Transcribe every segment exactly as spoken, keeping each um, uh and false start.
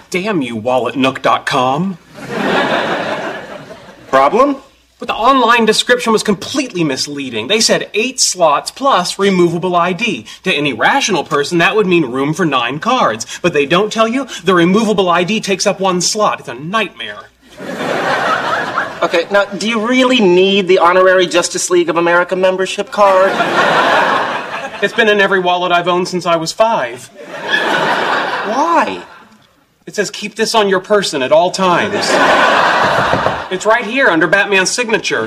Damn you, wallet nook dot com. Problem? But the online description was completely misleading. They said eight slots plus removable I D. To any rational person, that would mean room for nine cards. But they don't tell you the removable I D takes up one slot. It's a nightmare. Okay, now, do you really need the honorary Justice League of America membership card? It's been in every wallet I've owned since I was five. Why? It says keep this on your person at all times. It's right here under Batman's signature.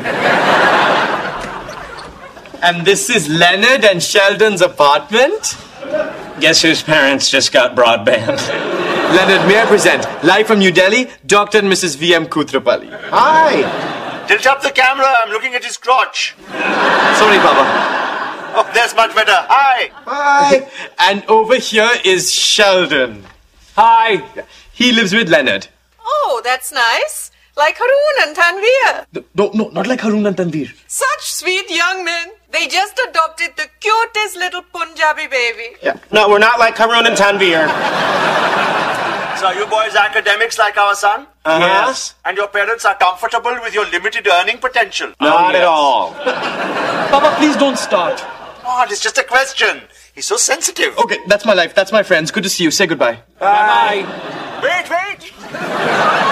And this is Leonard and Sheldon's apartment? Guess whose parents just got broadband? Leonard, may I present, live from New Delhi, Doctor and Missus V M Kutrapalli. Hi. Tilt up the camera, I'm looking at his crotch. Sorry, Baba. Oh, that's much better. Hi. Hi. And over here is Sheldon. Hi. He lives with Leonard. Oh, that's nice. Like Haroon and Tanveer. No, no, not like Haroon and Tanveer. Such sweet young men. They just adopted the cutest little Punjabi baby. Yeah. No, we're not like Haroon and Tanveer. So you boys academics like our son? Uh-huh. Yes. And your parents are comfortable with your limited earning potential? Not yes. at all. Baba, please don't start. Come on, it's just a question. He's so sensitive. Okay, that's my life. That's my friends. Good to see you. Say goodbye. Bye. Wait, wait.